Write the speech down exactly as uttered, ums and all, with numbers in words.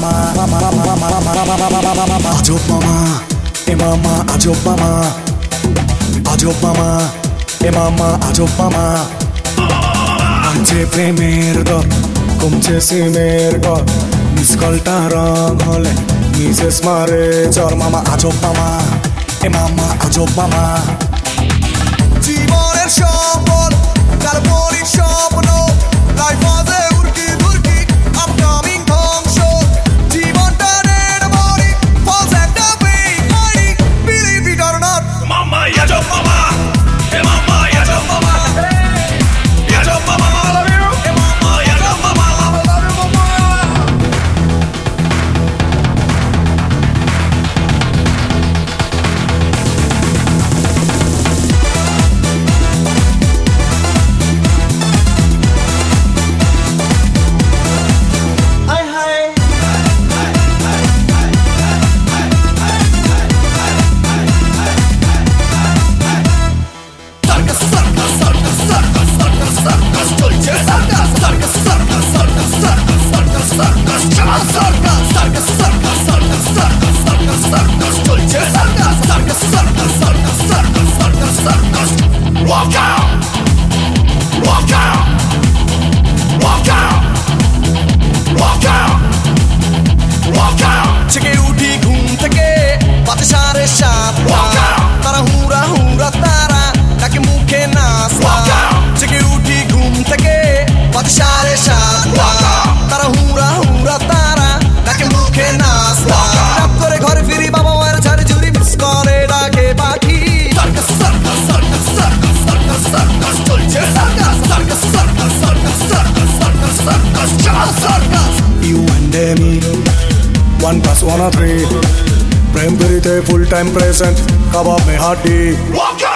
মামা আজব মামা এ মামা আজব মামা আজব মামা এ মামা আজব মামা আনছে প্রেমের দর কমছে সিমের ঘর মিস কলটা রং হলে মিসেস মারে চর মামা আজব মামা এ মামা আজব মামা জীবনের সম্বল কাল্পনিক স্বপ্ন লাইফ বাজে উড়কি দুর্কি আপকামিং ধ্বংস জীবনটা রেড মনি ফলস একটা বেই money believe it or not মামা আজব মামা এ মামা আজব মামা আজব মামা I love you এ মামা আজব মামা I love you মামা Walk out! Walk out! Walk out! Walk out! Walk out! জেগে উঠি ঘুম থেকে বাজে সাড়ে সাতটা তারা হুরা হুরা তারা ডাকে মুখে নাস্তা জেগে উঠি ঘুম থেকে বাজে সাড়ে সাতটা তারা হুরা হুরা তারা ডাকে মুখে নাস্তা রাত করে ঘরে ফিরি বাবা মায়ের ঝাড়ি ঝুড়ি মিস করে ডাকে পাখি circus circus circus circus circus circus চলছে circus circus circus circus circus circus circus চল circus you and me one plus one or three প্রেম প্রীতে ফুল টাইম প্রেজেন্ট কাবাব মে হাড্ডি Walk out!